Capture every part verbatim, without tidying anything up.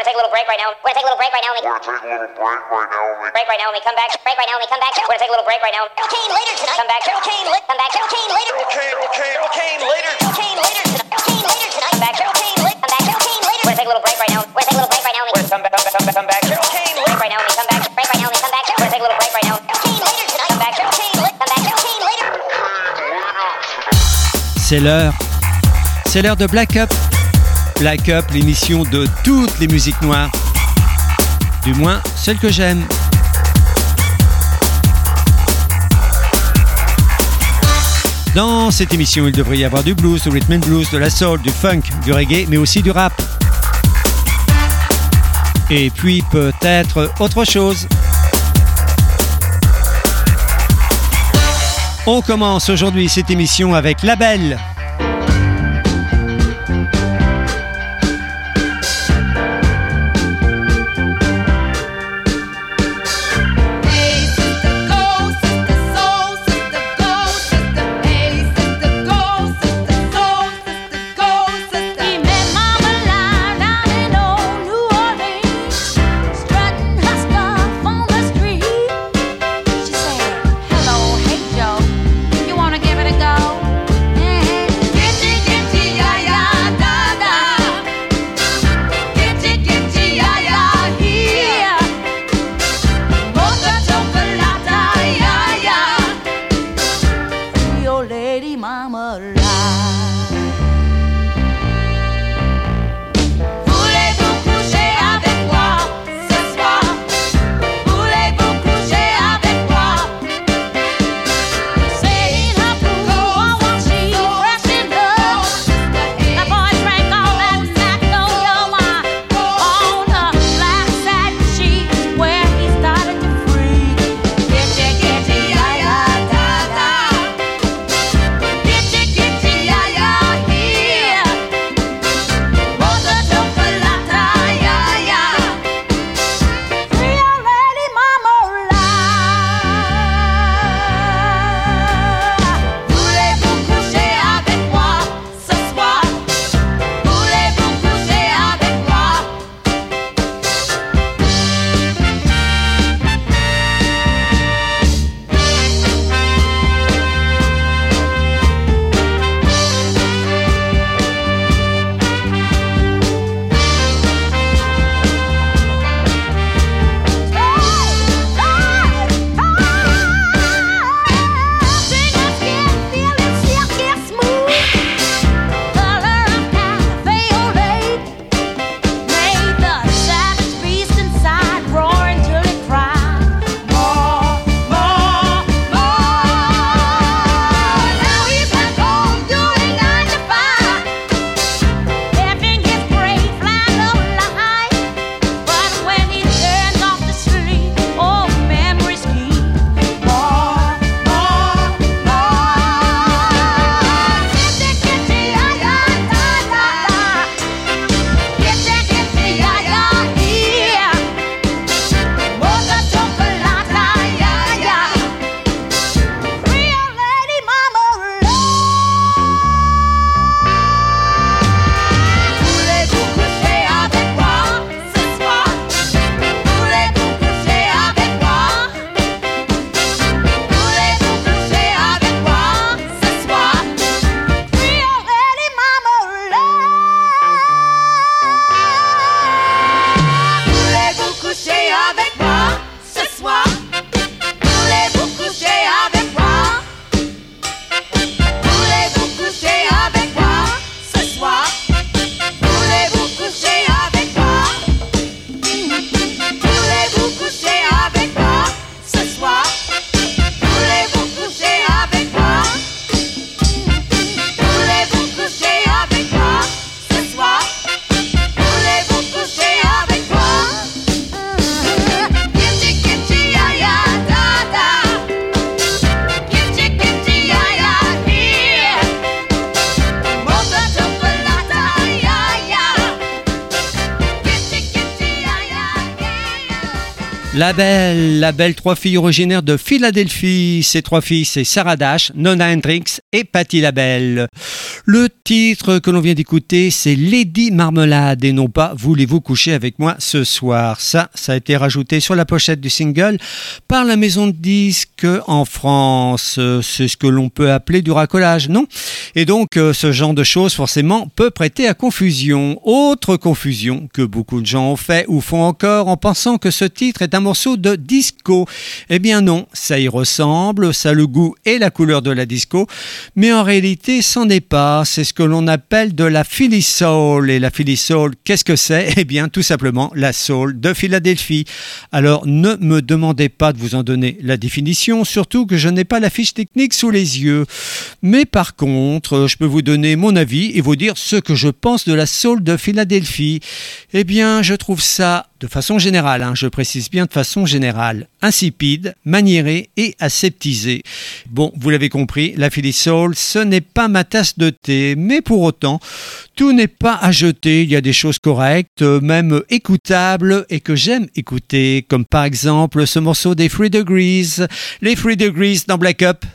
gonna take a little break right now. We're gonna take a little break right now. We're gonna take a little break right now. Break right now. We come back. Break right now. We come back. We're gonna take a little break right now. Cocaine later tonight. Come back. Cocaine later. Come back. Cocaine later. Cocaine. Cocaine. Cocaine later. Cocaine later tonight. Cocaine later tonight. Come back. Cocaine later. Come back. Cocaine later. We're gonna take a little break right now. We're gonna take a little break right now. We're gonna come back. Come back. Come back. Cocaine later right now. We come back. Break right now. We come back. We're gonna take a little break right now. Cocaine later tonight. Come back. Cocaine later. Come back. Cocaine later. C'est l'heure. C'est l'heure de Black Up. Black Up, l'émission de toutes les musiques noires. Du moins, celles que j'aime. Dans cette émission, il devrait y avoir du blues, du rhythm and blues, de la soul, du funk, du reggae, mais aussi du rap. Et puis peut-être autre chose. On commence aujourd'hui cette émission avec La Belle. Hey, La belle, la belle trois filles originaires de Philadelphie. Ces trois filles, c'est Sarah Dash, Nona Hendrix et Patti LaBelle. Le titre que l'on vient d'écouter, c'est Lady Marmelade et non pas Voulez-vous coucher avec moi ce soir. Ça, ça a été rajouté sur la pochette du single par la maison de disques en France. C'est ce que l'on peut appeler du racolage, non? Et donc, ce genre de choses, forcément, peut prêter à confusion. Autre confusion que beaucoup de gens ont fait ou font encore en pensant que ce titre est un morceau de disco. Eh bien non, ça y ressemble, ça a le goût et la couleur de la disco, mais en réalité, c'en est pas. C'est ce que l'on appelle de la Philly Soul. Et la Philly Soul, qu'est-ce que c'est? Eh bien, tout simplement, la soul de Philadelphie. Alors, ne me demandez pas de vous en donner la définition, surtout que je n'ai pas la fiche technique sous les yeux. Mais par contre, je peux vous donner mon avis et vous dire ce que je pense de la soul de Philadelphie. Eh bien, je trouve ça, de façon générale, hein, je précise bien de façon générale, insipide, maniéré et aseptisé. Bon, vous l'avez compris, la Philly Soul, ce n'est pas ma tasse de thé, mais pour autant, tout n'est pas à jeter. Il y a des choses correctes, même écoutables et que j'aime écouter, comme par exemple ce morceau des Three Degrees. Les Three Degrees dans Black Up.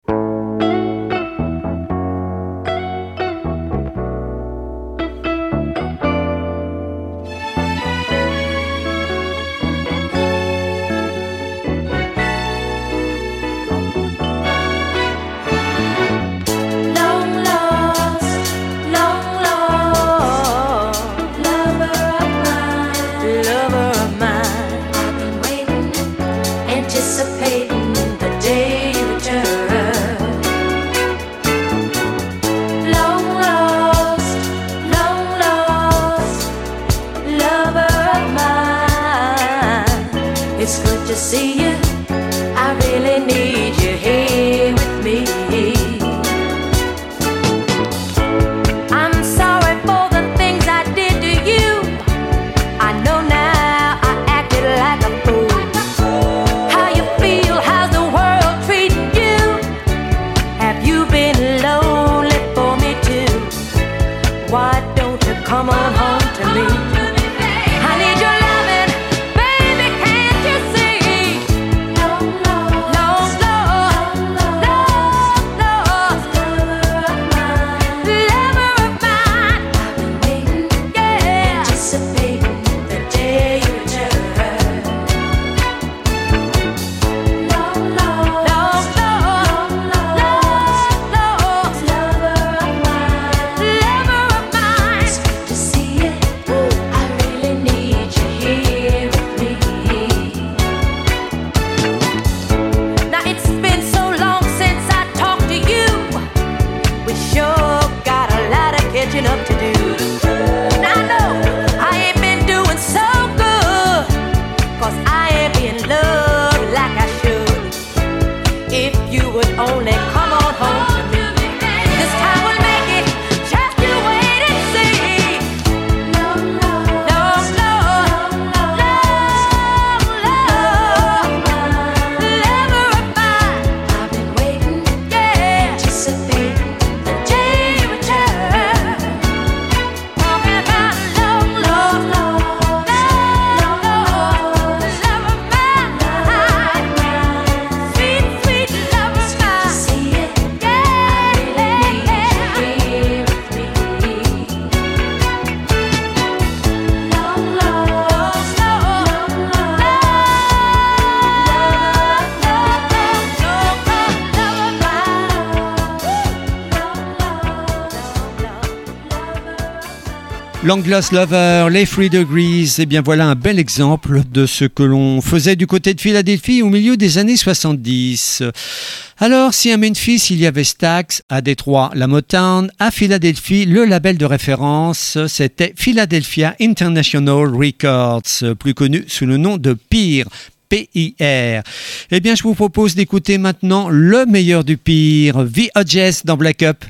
Long Lost Lover, les Three Degrees, et bien voilà un bel exemple de ce que l'on faisait du côté de Philadelphie au milieu des années soixante-dix. Alors, si à Memphis, il y avait Stax, à Détroit, la Motown, à Philadelphie, le label de référence, c'était Philadelphia International Records, plus connu sous le nom de P I R. P I R. Eh bien, je vous propose d'écouter maintenant le meilleur du pire, The Hodges dans Black Up.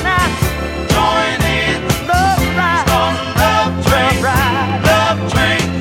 Train.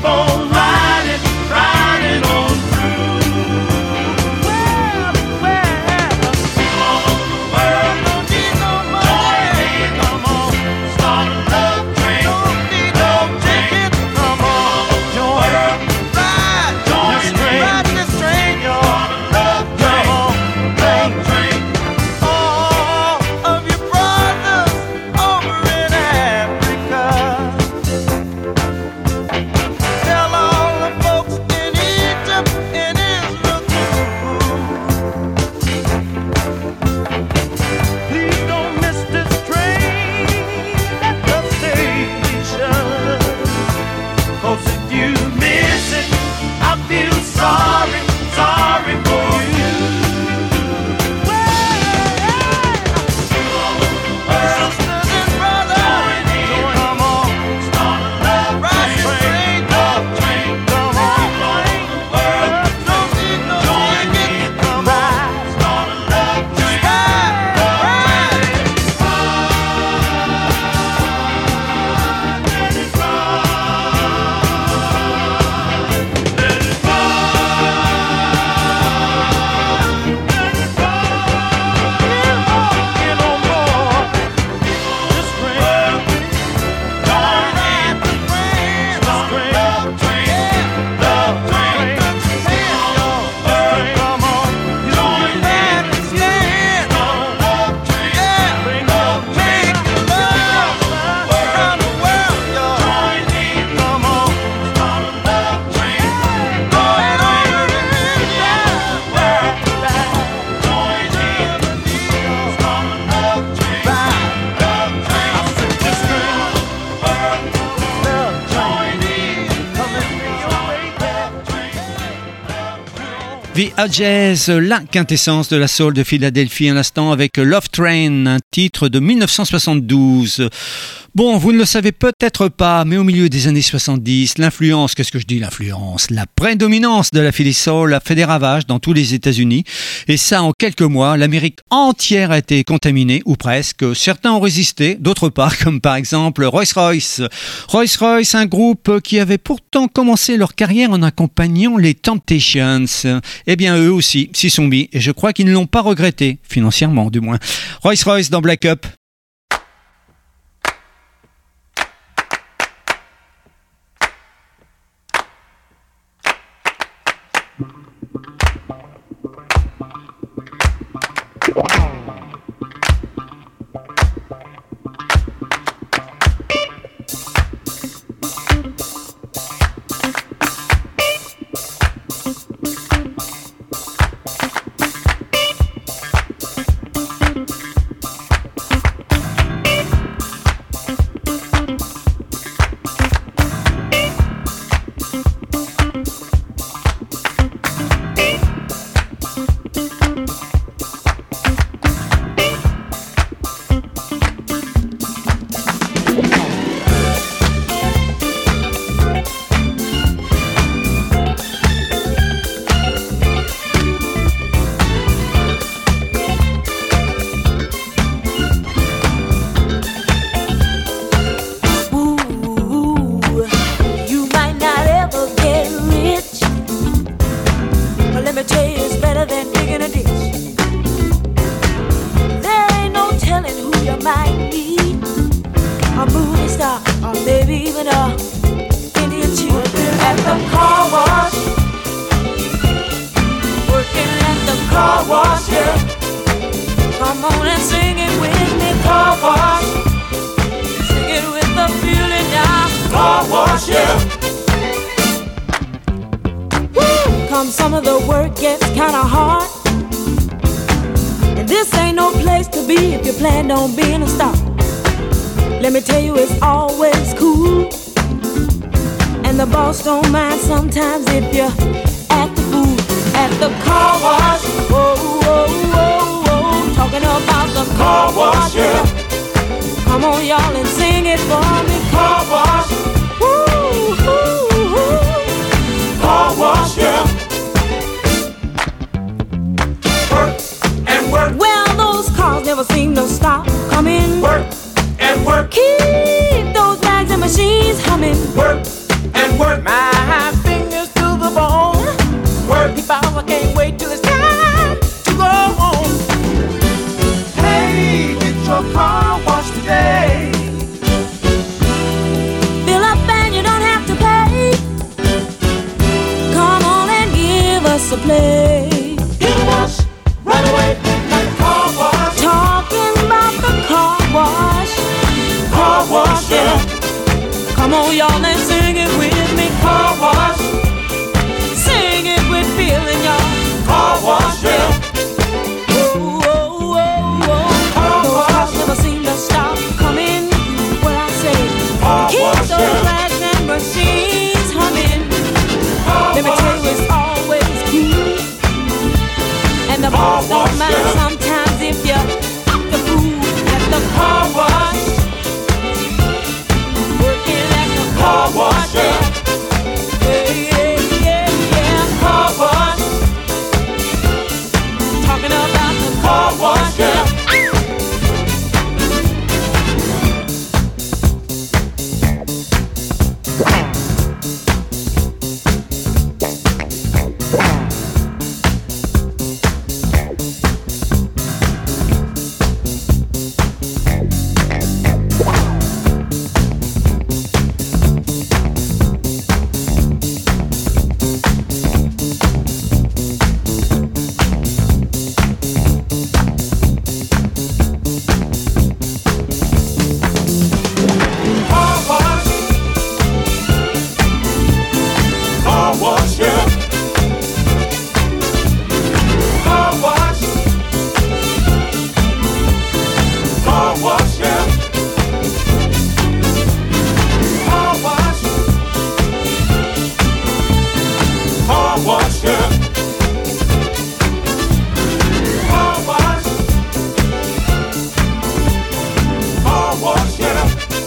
keep on riding, riding on through. Well, well, all over the world don't need no money. Join hands, come on, start a love train. Don't need no tickets, come on, join, ride, join this train, ride this train, y'all. Start a love train, come on, love train. All of your brothers over in Africa, tell all the folks in Egypt and Israel too. Please don't miss this train at the station, 'cause if you miss it, I feel sorry, sorry for you. Sisters and brothers, come on, start a love train, love train, come on, don't need no ticket, come on, start a love train, ride, let it ride, let it get on board this train. Join hands, this train, love train, love train. Come on, join hands, yeah, love train. Bring love, make love around the world, y'all. Join hands, come on, start a love train. Going over in the world, join hands, start a love train. Love train, I said this train, love train, coming your way, love train. The Hadjez, la quintessence de la soul de Philadelphie, un instant avec Love Train, un titre de mille neuf cent soixante-douze. Bon, vous ne le savez peut-être pas, mais au milieu des années soixante-dix, l'influence, qu'est-ce que je dis l'influence, la prédominance de la Philly Soul a fait des ravages dans tous les États-Unis. Et ça, en quelques mois, l'Amérique entière a été contaminée, ou presque. Certains ont résisté, d'autres pas, comme par exemple Rolls-Royce. Rolls-Royce, un groupe qui avait pourtant commencé leur carrière en accompagnant les Temptations. Eh bien, eux aussi s'y sont mis, et je crois qu'ils ne l'ont pas regretté, financièrement du moins. Rolls-Royce dans Black Up. Keep those bags and machines humming. Work and work. My a play. Hit a wash, right away, like a car wash. Talking about the car wash. Car wash, yeah. Come on, y'all, and sing it with me. Car wash, Sing it with feeling, y'all. car wash, yeah. Oh, oh, oh, oh. Car Those wash. cars never seem to stop coming. What I say? Car Keep wash, those yeah. rags and machines humming. Car Let me tell you, wash, it's always cool. And the Car boss don't wash, mind yeah. sometimes if you act the fool at the car wash. Working at the car wash, yeah. Yeah, yeah, yeah, yeah. car wash, Talking about the car wash, yeah. Car wash, car wash, yeah. Car wash, car wash, yeah. Car wash, car wash, yeah. Car wash, car wash, yeah.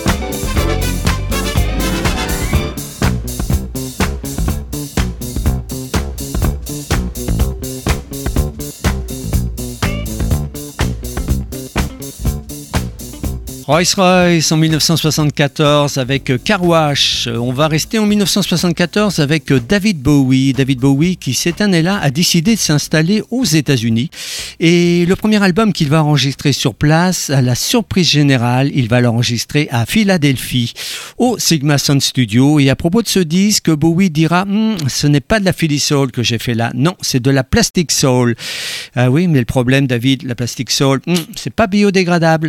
Rolls-Royce en mille neuf cent soixante-quatorze avec Car Wash. On va rester en mille neuf cent soixante-quatorze avec David Bowie. David Bowie qui cette année-là a décidé de s'installer aux États-Unis. Et le premier album qu'il va enregistrer sur place, à la surprise générale, il va l'enregistrer à Philadelphie, au Sigma Sound Studio. Et à propos de ce disque, Bowie dira hm, « Ce n'est pas de la Philly Soul que j'ai fait là, non, c'est de la Plastic Soul. » Ah oui, mais le problème, David, la Plastic Soul, hm, c'est pas biodégradable.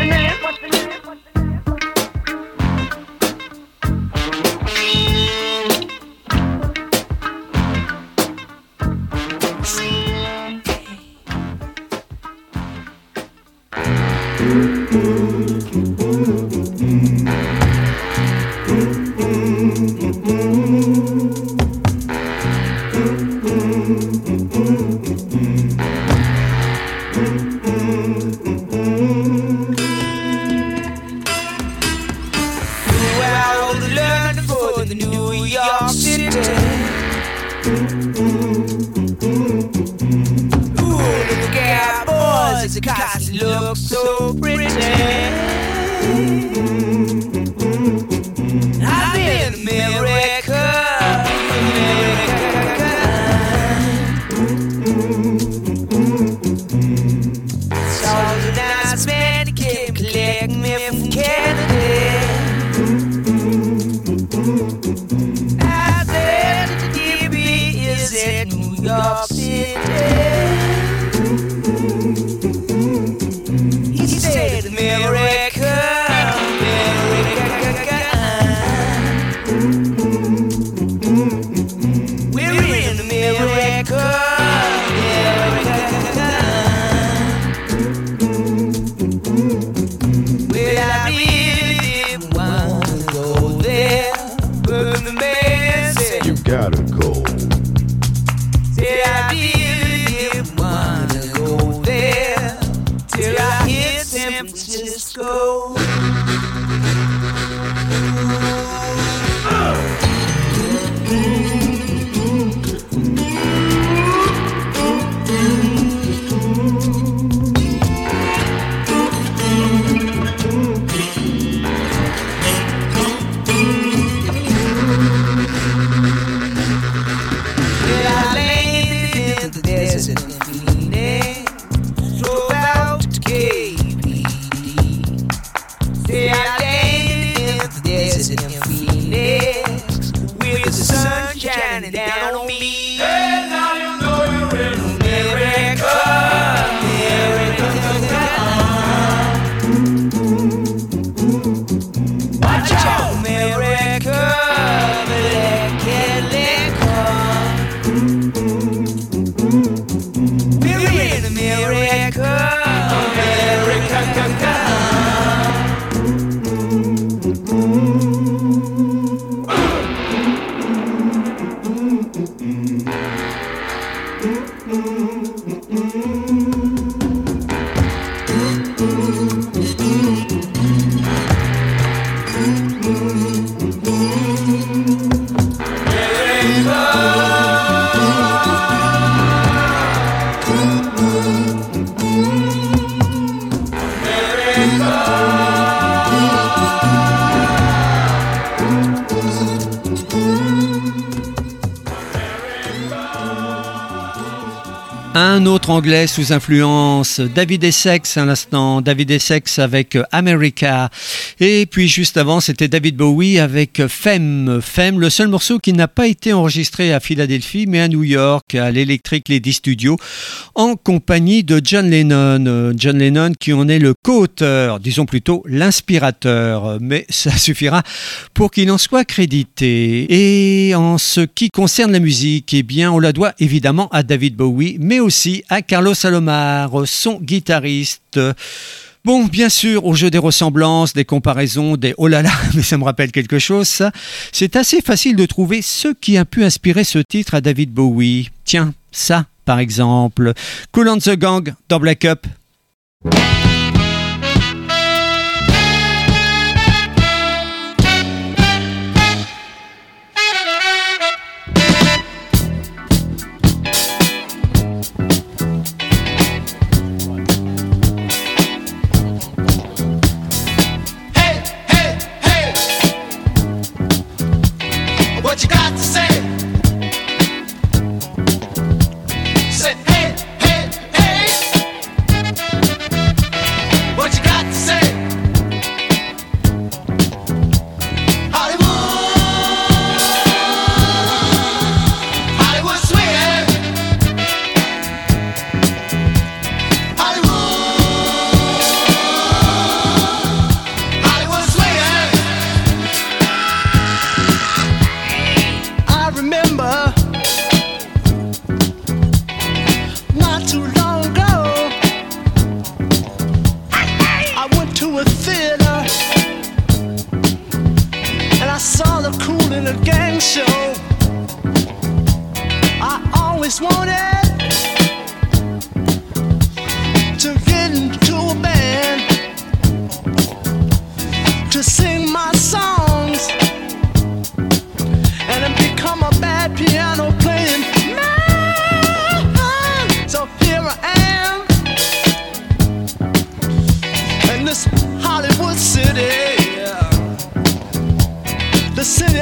the name? What's the name? Well, London for the New York City. Ooh, look at boys, the cats look so pretty. I've been in America, America. Saw the nice man, he came collect me from Kennedy. I said the D B is in New York City. He said America, America. We're in America, America. Well, I really want to go there, but the man said You gotta go. Say I didn't wanna go there till I hit San Francisco. Yeah, I landed in the desert in Phoenix, drove out to K P D. Say I landed in the desert in Phoenix, with the sun shining down on me. Hey, now you know you're in America, America. Watch out, America, black Cadillac car. We're in America, America. Un autre anglais sous influence, David Essex à l'instant, David Essex avec America. Et puis juste avant, c'était David Bowie avec Femme. Femme, le seul morceau qui n'a pas été enregistré à Philadelphie, mais à New York, à l'Electric Lady Studio, en compagnie de John Lennon. John Lennon qui en est le co-auteur, disons plutôt l'inspirateur, mais ça suffira pour qu'il en soit crédité. Et en ce qui concerne la musique, eh bien, on la doit évidemment à David Bowie, mais aussi à Carlos Alomar, son guitariste. Bon, bien sûr, au jeu des ressemblances, des comparaisons, des oh là là, mais ça me rappelle quelque chose, ça. C'est assez facile de trouver ce qui a pu inspirer ce titre à David Bowie. Tiens, ça, par exemple. Kool and the Gang dans Black Up. What you got to say? Say hey, hey, hey.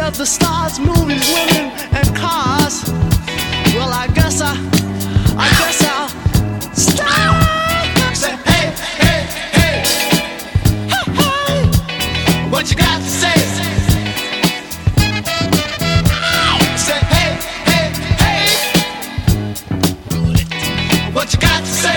of the stars, movies, women, and cars. Well, I guess I, I guess I'll stop. Say, hey, hey, hey, hey, hey, what you got to say? Say, hey, hey, hey, what you got to say?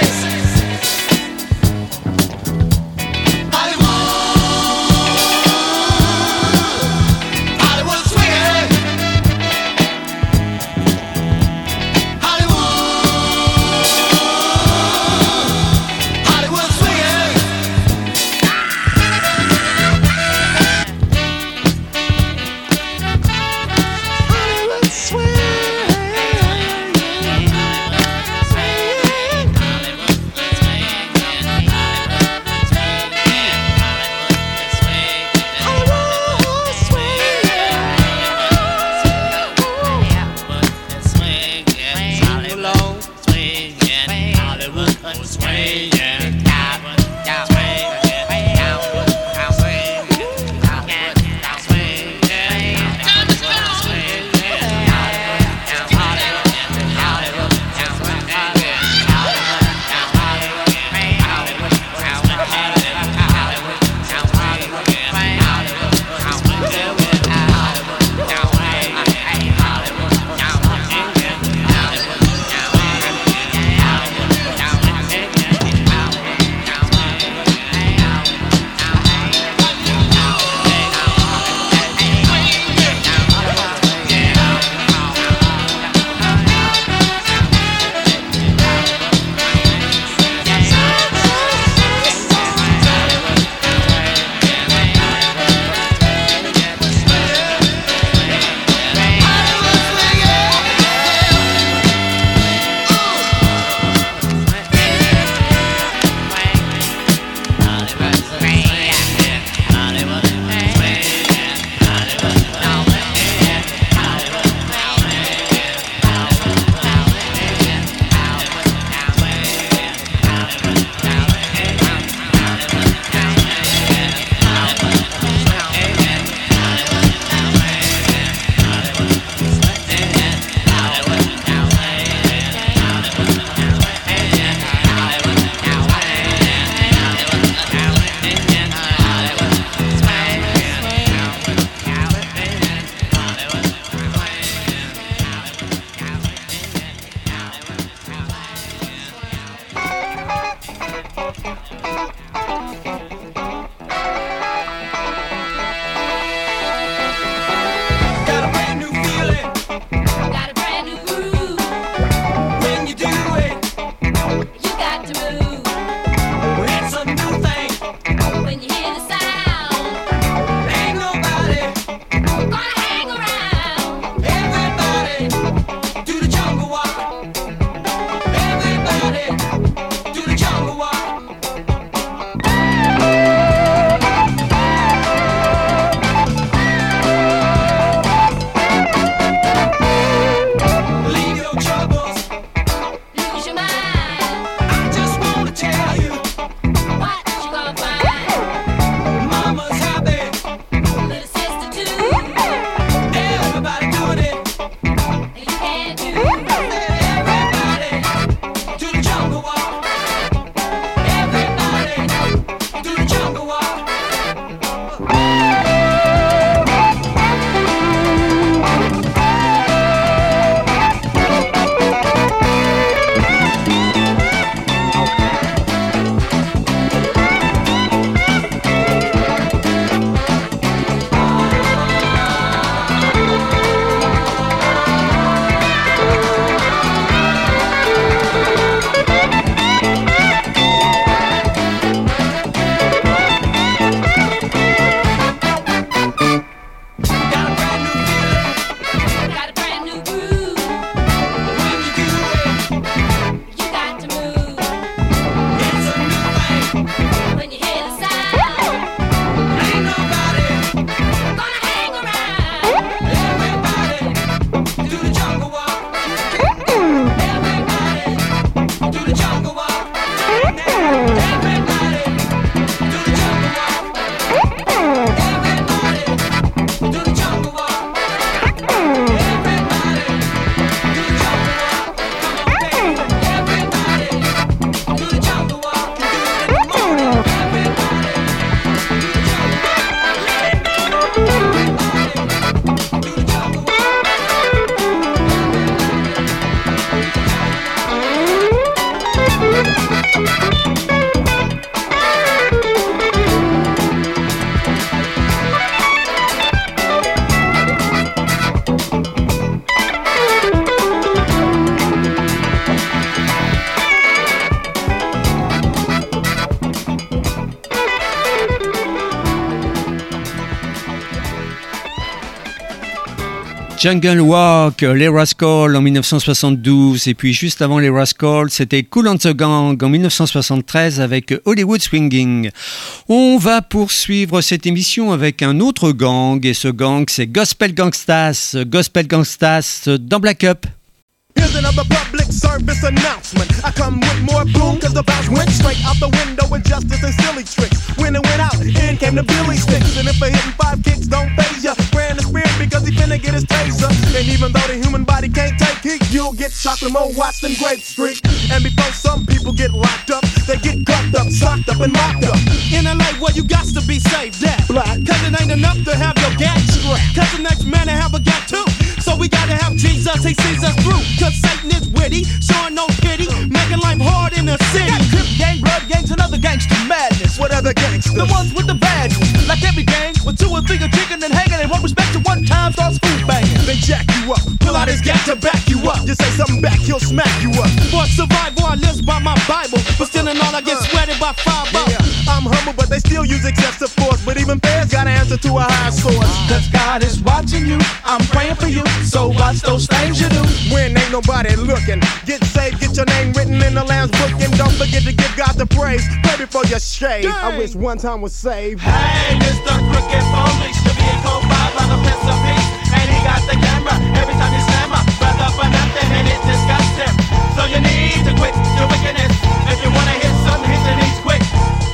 Jungle Walk, les Rascals en dix-neuf cent soixante-douze, et puis juste avant les Rascals, c'était Kool and the Gang en dix-neuf cent soixante-treize avec Hollywood Swinging. On va poursuivre cette émission avec un autre gang, et ce gang c'est Gospel Gangstas, Gospel Gangstas dans Black Up. Here's another public service announcement. I come with more boom, cause the bounce went straight out the window with justice and silly tricks. When it went out, in came the Billy sticks. And if a hitting five kicks don't phase ya, ran the spirit because he finna get his taser. And even though the human body can't take heat, you'll get shocked and more watch than grape streak. And before some people get locked up, they get cuffed up, socked up, and locked up. In L A, where you got to be safe, that black. Cause it ain't enough to have your gat strapped. Cause the next man to have a gat too. So we gotta have Jesus, he sees us through. Cause Satan is witty, showing no pity, making life hard in the city. Got Crip gang, blood gangs, and other gangster madness. What other gangsters? The ones with the badges. Like every gang, with two or three are kicking and hanging, they won't respect you one time, start school banging. They jack you up, pull out his gat to back you up. You say something back, he'll smack you up. For survival, I live by my Bible. For stealing all, I get sweated by five bucks. Yeah, I'm humble, but they still use excessive force. But even feds gotta answer to a higher source. Cause God is watching you, I'm praying for you. So watch those things you do. When ain't nobody looking, get saved, get your name written in the Lamb's book, and don't forget to give God the praise. Pray before you shave. Dang. I wish one time was saved. Hey, Mister Crooked Police, should be a co-five by the Prince of Peace, and he got the camera every time you slam up, brother for nothing, and it disgusts him. So you need to quit your wickedness. If you wanna hit something, hit the knees quick.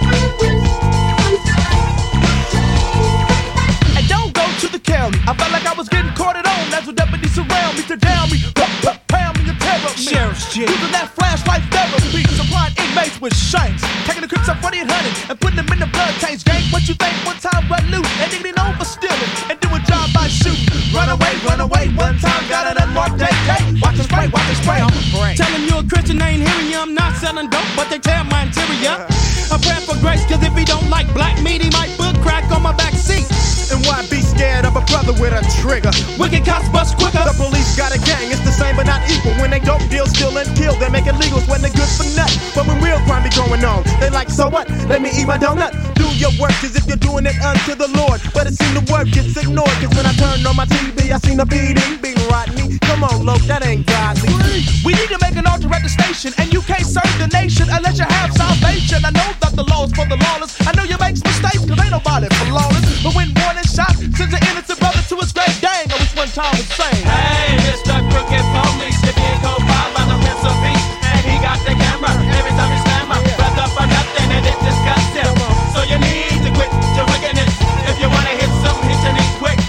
And don't go to the county. I felt like I was getting caught at home. That's what deputies surround me to down me, pound me, and terror me. Sheriff's chief. Using that flashlight therapy, supplying inmates with shanks, taking the crips up funny and hunting, and putting them in the blood tanks. Gang, what you think? One time run loose, and diggity known for stealing, and do a job by shooting. Run away, run away. One time got an unmarked A K. Watch it spray, watch it spray. I'm afraid. Tell them you're a Christian, they ain't hearing you. I'm not selling dope, but they tear my interior. I pray for grace, cause if he don't like black meat, he might put crack on my back seat. And why be scared of a brother with a trigger? Wicked cops bust quicker. The police got a gang, it's the same but not equal. When they dope deal, steal and kill, they make illegals when they're good for nothing. But when real crime be going on, they like, so what? Let me eat my donut. Do your work as if you're doing it unto the Lord. But it seems the work gets ignored, cause when I turned on my T V, I seen a B D being Rodney. Come on, Loke, that ain't godly. We need to make an altar at the station, and you can't serve the nation unless you have salvation. I know that the law's for the lawless. I know you make mistakes, cause ain't nobody flawless. But when warning shot sends an innocent brother to his grave, dang, I wish one time was same. Hey, Mister Crooked Police, if you go by by the Prince of Peace, and he got the camera every time you slam up, brother for nothing, and it disgusts him. So you need to quit your wickedness. If you wanna hit something, hit your knees quick.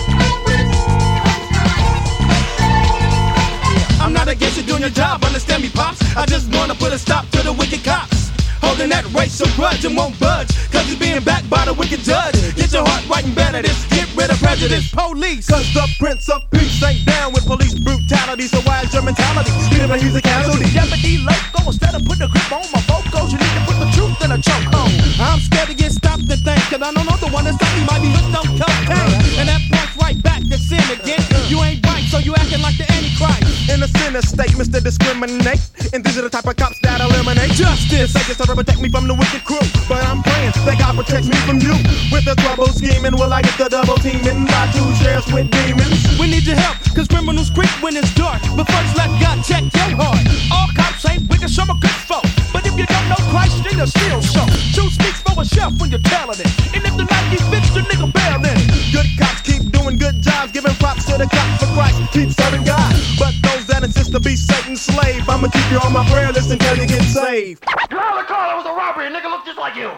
I'm not against you doing your job, understand me, pops. I just wanna put a stop to the wicked cops holding that racial grudge and won't budge, cause he's being backed by the wicked judge. Get your heart right and better this, get rid of prejudice. Police, cause the Prince of Peace ain't down with police brutality. So why is your mentality? Treat him like he's a casualty. Deputy Loco, instead of putting a grip on my vocals, you need to put the truth in a chokehold. I'm scared to get stopped and think, cause I don't know the one that's stopped me might be hooked on cocaine. And that points right back to sin again. You ain't right, so you acting like the Antichrist. In a sinner state, Mister Discriminate. And these are the type of cops that eliminate justice. They just to protect me from the wicked crew, but I'm praying that God protects me from you. With the trouble scheming, will I get the double teaming by two sheriffs with demons? We need your help, cause criminals creep when it's dark. But first let God check your heart. All cops ain't wicked, some are good folk. But if you don't know Christ, then you'll still show. Truth speaks for itself when you're telling it. And if the Nike fits, the nigga bailing. Good cops keep doing good jobs, giving props to the cops for Christ. Keep serving God. But those that insist to be Satan's slave, I'ma keep you on my prayer list until you get saved. Get out of the car, that was a robbery, a nigga look just like you.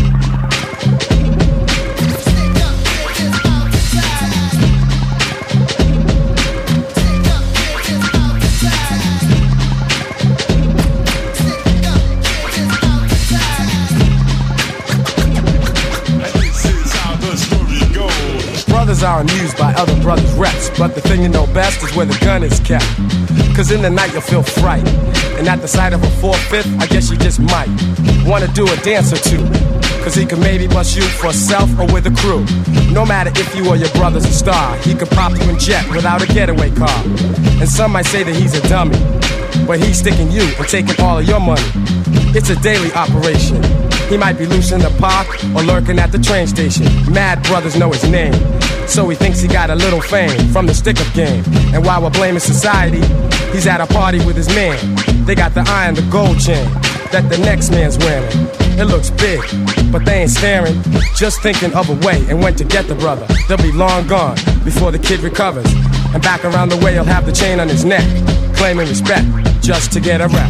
Brothers are amused by other brothers' reps, but the thing you know best is where the gun is kept. Cause in the night you'll feel fright, and at the sight of a four-fifth, I guess you just might wanna do a dance or two, cause he can maybe bust you for self or with a crew. No matter if you or your brother's a star, he could pop you in jet without a getaway car. And some might say that he's a dummy, but he's sticking you and taking all of your money. It's a daily operation. He might be loose in the park or lurking at the train station. Mad brothers know his name, so he thinks he got a little fame from the stick-up game. And while we're blaming society, he's at a party with his man. They got the eye and the gold chain that the next man's wearing. It looks big, but they ain't staring, just thinking of a way and when to get the brother. They'll be long gone before the kid recovers, and back around the way he'll have the chain on his neck, claiming respect just to get a rap.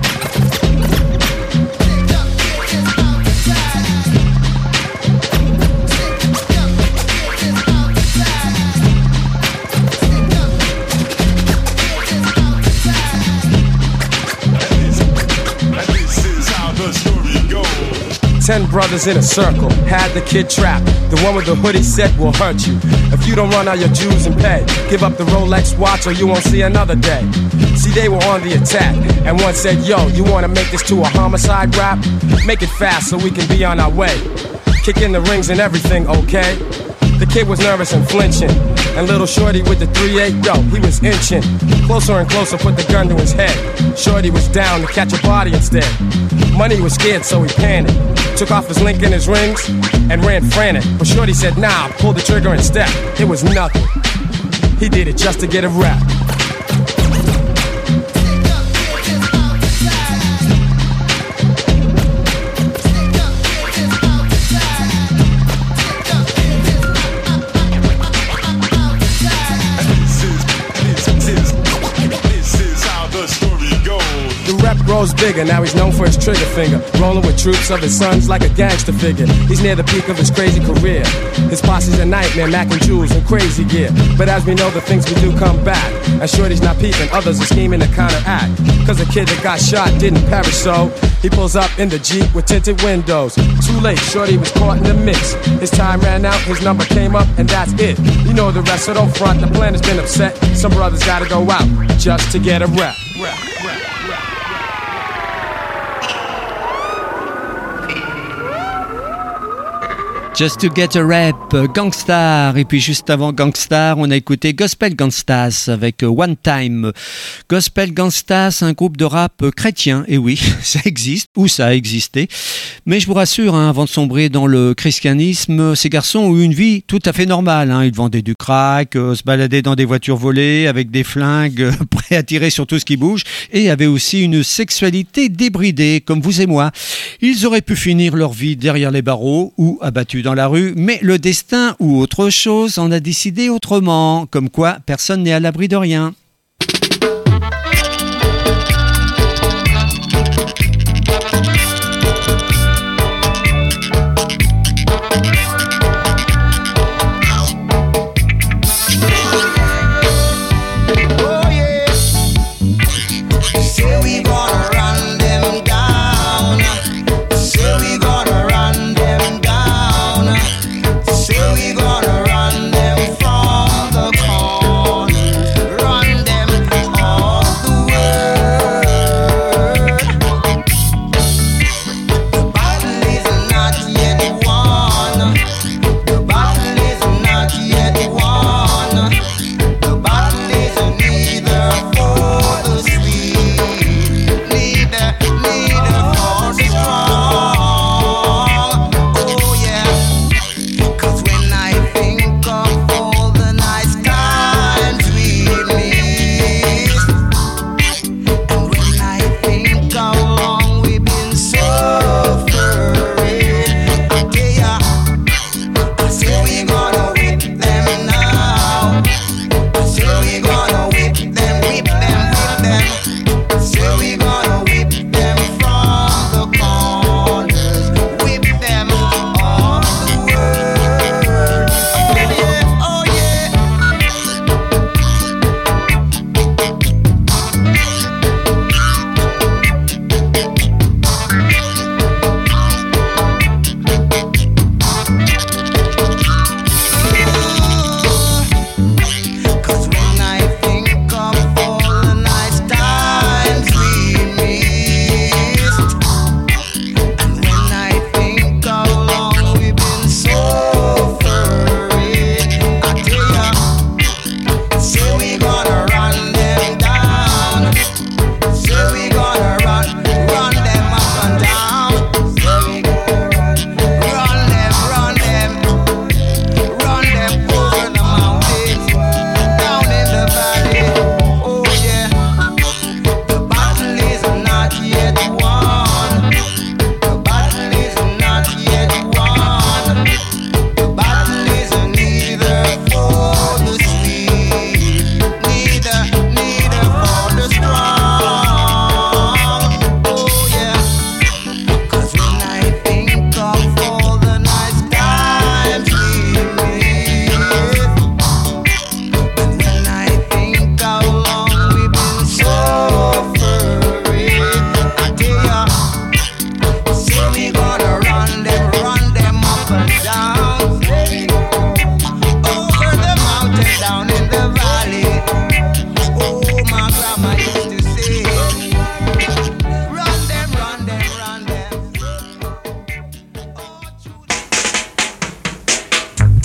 Ten brothers in a circle, had the kid trapped. The one with the hoodie said will hurt you if you don't run out your dues and pay. Give up the Rolex watch or you won't see another day. See, they were on the attack, and one said, yo, you wanna make this to a homicide rap? Make it fast so we can be on our way. Kick in the rings and everything, okay? The kid was nervous and flinching, and little Shorty with the three eight, yo, he was inching. Closer and closer, put the gun to his head. Shorty was down to catch a body instead. Money was scared, so he panicked. Took off his link and his rings and ran frantic. But Shorty said, nah, pull the trigger and step. It was nothing. He did it just to get a rap. Grows bigger, now he's known for his trigger finger. Rolling with troops of his sons like a gangster figure. He's near the peak of his crazy career. His posse's a nightmare, Mac and Jules and crazy gear. But as we know, the things we do come back. And Shorty's not peeping, others are scheming to counteract. Cause the kid that got shot didn't perish, so he pulls up in the Jeep with tinted windows. Too late, Shorty was caught in the mix. His time ran out, his number came up, and that's it. You know the rest, so don't front, the plan has been upset. Some brothers gotta go out just to get a rap. Rap, rap. Just to get a rap, Gangstar. Et puis juste avant Gangstar, on a écouté Gospel Gangstas avec One Time. Gospel Gangstas, un groupe de rap chrétien. Et oui, ça existe, ou ça a existé. Mais je vous rassure, hein, avant de sombrer dans le christianisme, ces garçons ont eu une vie tout à fait normale. Hein. Ils vendaient du crack, euh, se baladaient dans des voitures volées, avec des flingues, euh, prêts à tirer sur tout ce qui bouge, et avaient aussi une sexualité débridée, comme vous et moi. Ils auraient pu finir leur vie derrière les barreaux ou abattus dans la rue, mais le destin ou autre chose en a décidé autrement, comme quoi personne n'est à l'abri de rien. Run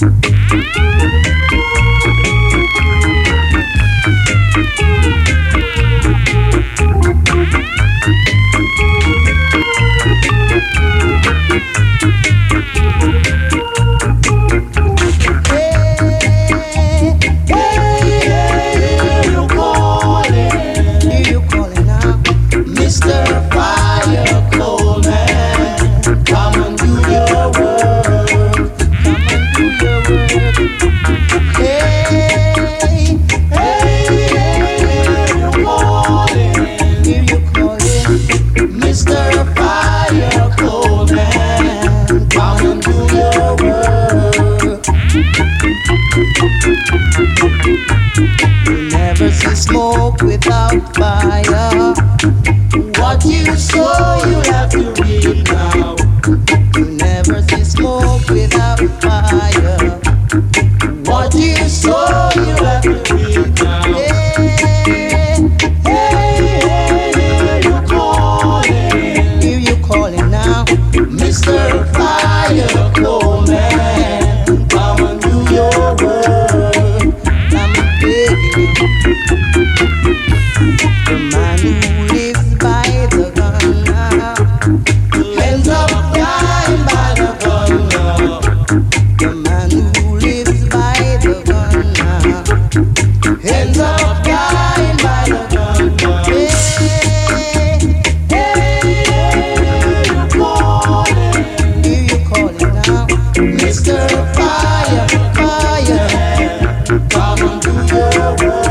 Smoke without fire. What you sow, you have to reap now. You never see smoke without fire. What you sow, you have to reap now. Hey, hey, hey, you calling? Hear you calling now, Mister Fire Coleman. Come and do your work. I'm begging you. The man who lives by the gun now ends up dying by the gun now. The man who lives by the gun now ends up dying by the gun now. Hey, hey, hey, you calling? Hear you calling now, Mister Fire, Fire. Come and do your work.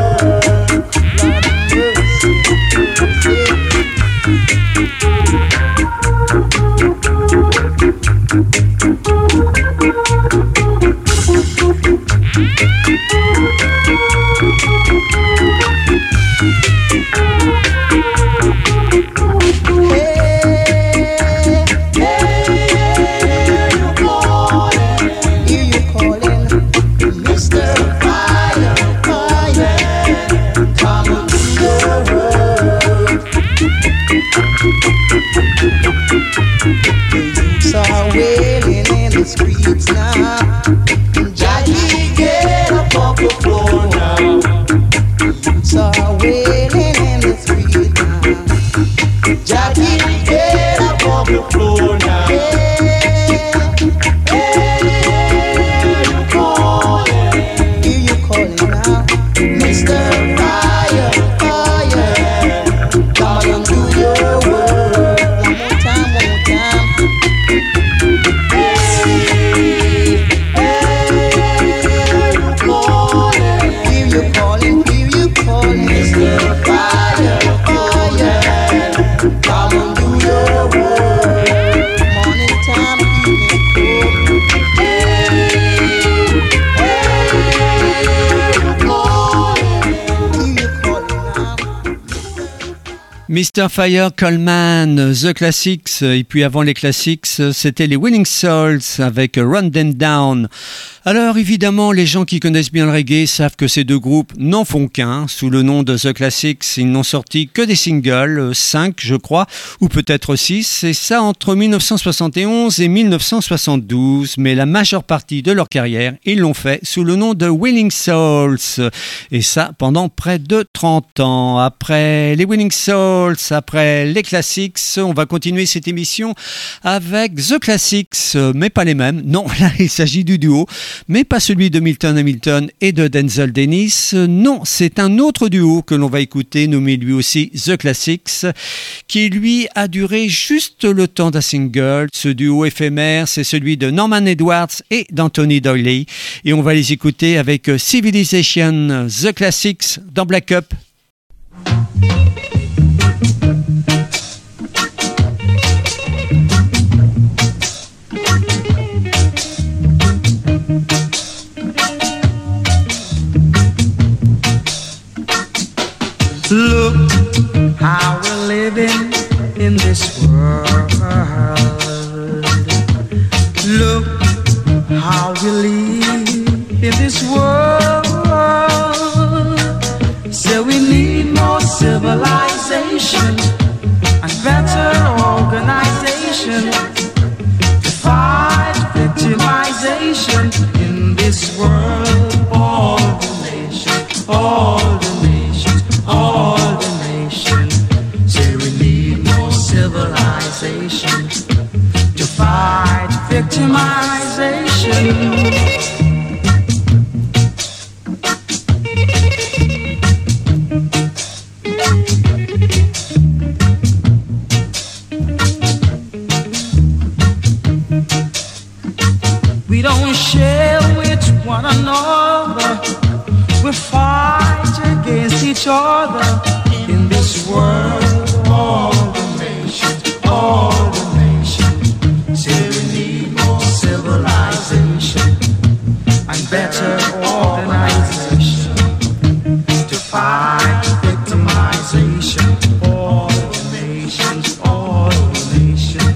Mister Fire Coleman, The Classics, et puis avant les Classics, c'était les Winning Souls avec Run Them Down. Alors évidemment, les gens qui connaissent bien le reggae savent que ces deux groupes n'en font qu'un. Sous le nom de The Classics, ils n'ont sorti que des singles, cinq je crois, ou peut-être six, et ça entre dix-neuf cent soixante et onze et dix-neuf cent soixante-douze. Mais la majeure partie de leur carrière, ils l'ont fait sous le nom de Winning Souls, et ça pendant près de trente ans. Après les Winning Souls, après les Classics, on va continuer cette émission avec The Classics, mais pas les mêmes. Non, là il s'agit du duo, mais pas celui de Milton Hamilton et de Denzel Dennis. Non, c'est un autre duo que l'on va écouter, nommé lui aussi The Classics, qui lui a duré juste le temps d'un single. Ce duo éphémère, c'est celui de Norman Edwards et d'Anthony Doyley, et on va les écouter avec Civilization, The Classics dans Black Up. Look how we're living in this world. Look how we live in this world. So we need more civilization and better organization to fight victimization in this world, all the nations, all the nations, all the nations say we need more civilization to fight victimization. We don't share with one another. We fight against each other in this world. All the nations, all the nations say we need more civilization and better organization to fight victimization. All the nations, all the nations.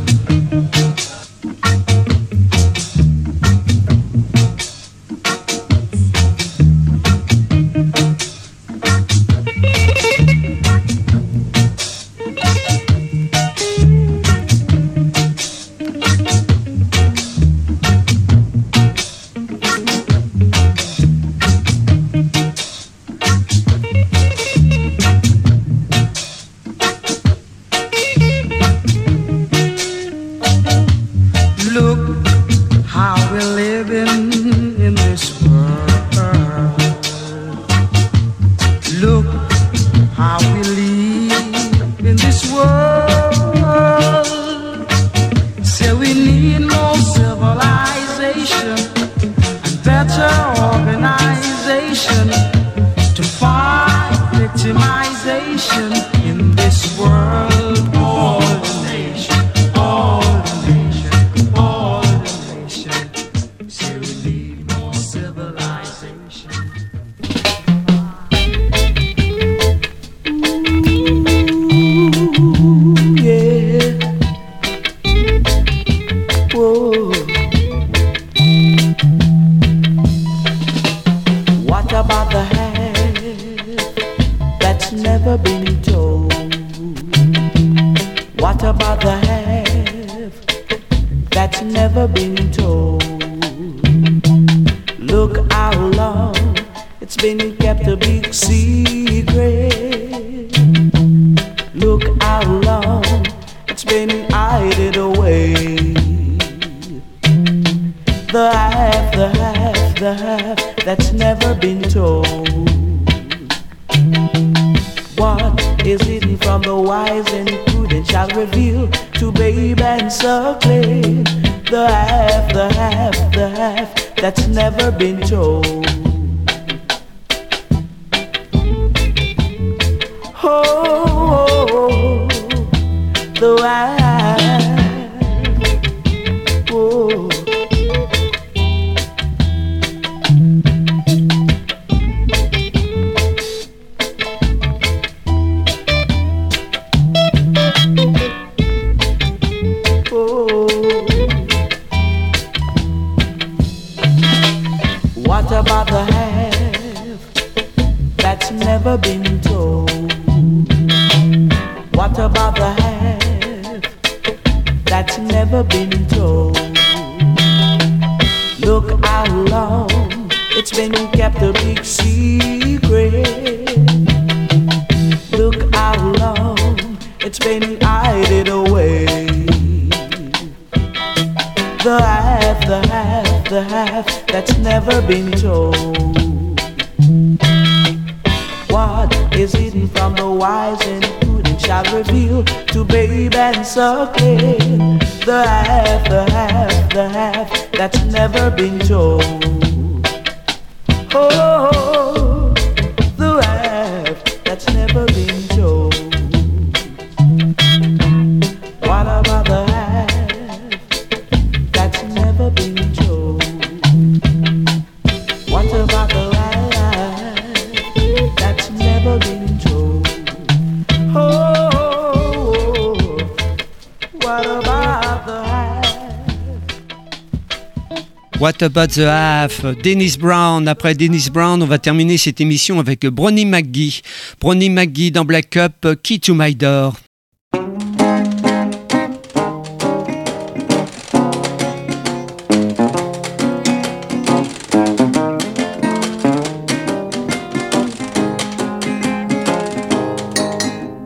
What About the Half, Dennis Brown. Après Dennis Brown, on va terminer cette émission avec Bronnie McGee. Bronnie McGee dans Black Up, Key to My Door.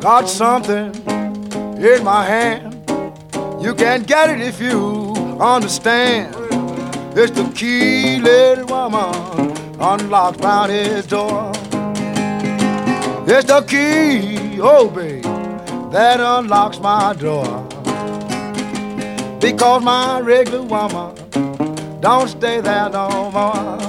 Caught something in my hand. You can get it if you understand. It's the key, little woman, unlocks round his door. It's the key, oh babe, that unlocks my door. Because my regular woman don't stay there no more.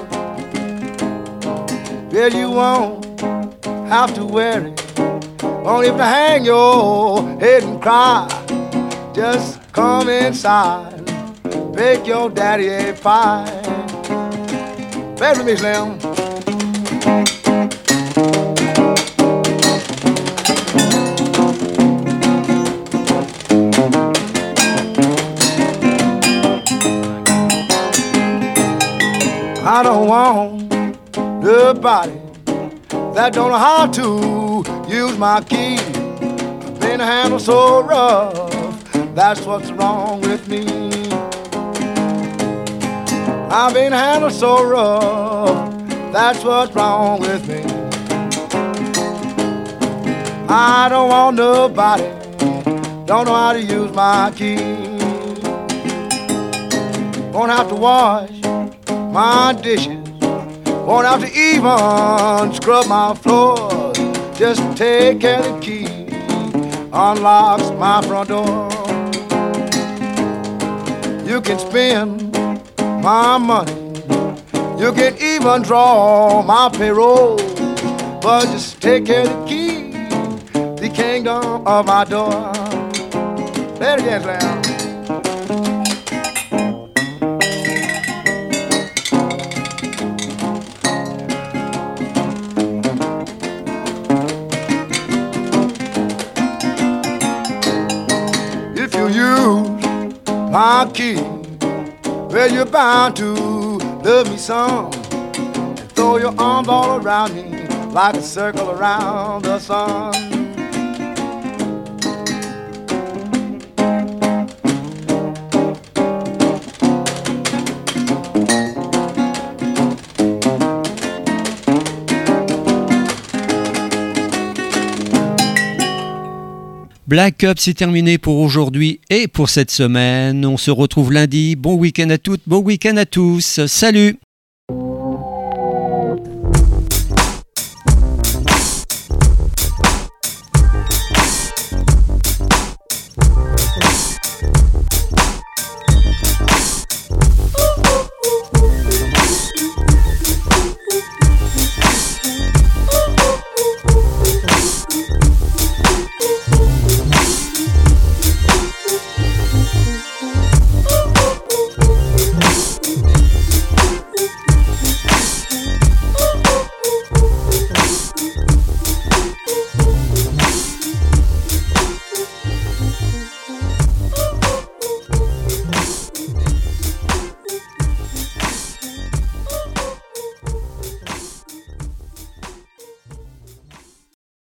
Well, you won't have to worry, won't even hang your head and cry. Just come inside, bake your daddy a pie. Play with me, Slim. I don't want nobody that don't know how to use my key. I've been handled so rough, that's what's wrong with me. I've been handled so rough, that's what's wrong with me. I don't want nobody, don't know how to use my key. Won't have to wash my dishes, won't have to even scrub my floors. Just take care of the key, unlocks my front door. You can spend my money, you can even draw my payroll, but just take care of the key, the kingdom of my door. Play it again, Slam. If you use my key, well, you're bound to love me some. Throw your arms all around me like a circle around the sun. Black Up, c'est terminé pour aujourd'hui et pour cette semaine. On se retrouve lundi. Bon week-end à toutes, bon week-end à tous. Salut!